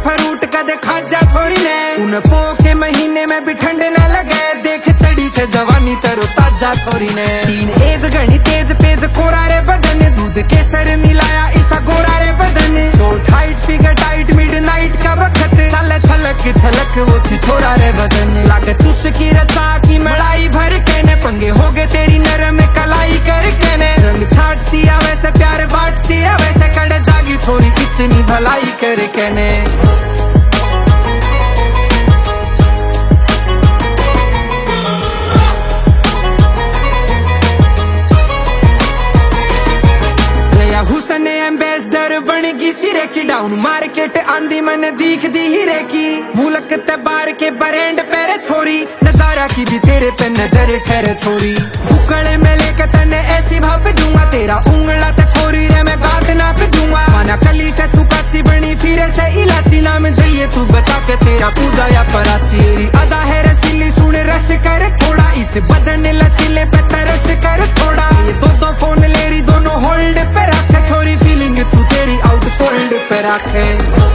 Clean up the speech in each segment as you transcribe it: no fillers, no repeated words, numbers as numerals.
Fruit कदे खाजा छोरी ने, उन पो के महीने में भी ठंड न लगे, देख चढ़ी से जवानी तरो ताजा छोरी ने। तीन एज घनी तेज पेज कोरा रे बदन, दूध केसर मिलाया इसा गोरा रे बदन। Short height figure tight midnight का वक्त, चल छलक छलक वो छोरा रे बदन। लागे तुस की रचा की मड़ाई भर के ने, पंगे हो गए तेरी नरम कलाई करके ने। रंग छाटती है वैसे प्यार बांटती है वैसे, कड़े जागी छोरी इतनी भलाई करके ने। हुसन एम्बेसडर बनेगी सिरे की, डाउन मार्केट आंधी मन दीख दी हीरे की। मुल्क ते बार के ब्रांड पेरे छोरी, नजारा की भी तेरे पे नजर ठहरे छोरी। उकड़े में लेकर तने ऐसी भाप दूंगा, तेरा उंगला ते छोरी रे मैं गात ना पे दूंगा। माना कली से तू काची बनी फिरे से इलाची, नाम जाइए तू बता के तेरा पूजा या पराची। तेरी अदा है रसीली सुन रस कर थोड़ा, इस बदन लचीले पे तरस कर थोड़ा। ये दो फोन ले रही दोनों होल्ड पे रखे, छोरी फीलिंग तू तेरी आउट सोल्ड पे रखे।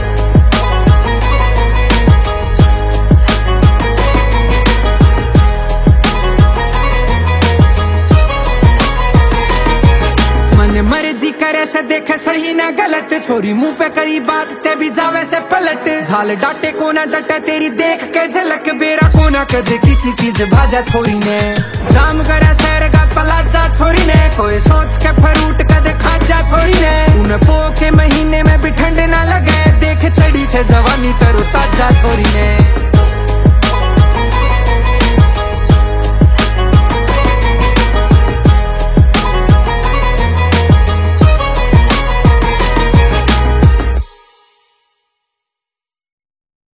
मन मर्जी करे से देखे सही ना गलत, छोरी मुंह पे करी बात ते भी जावे से पलट। झाल डाटे को ना डटे तेरी देख के झलक, बेरा को ना कदे किसी चीज भाजा छोरी ने। जाम करे सैर का पलाजा छोरी ने, कोई सोच के फ्रूट कदे खाजा छोरी ने। उन पो के महीने में भी ठंड ना लगे, देख चढ़ी से जवानी तरो ताजा छोरी ने।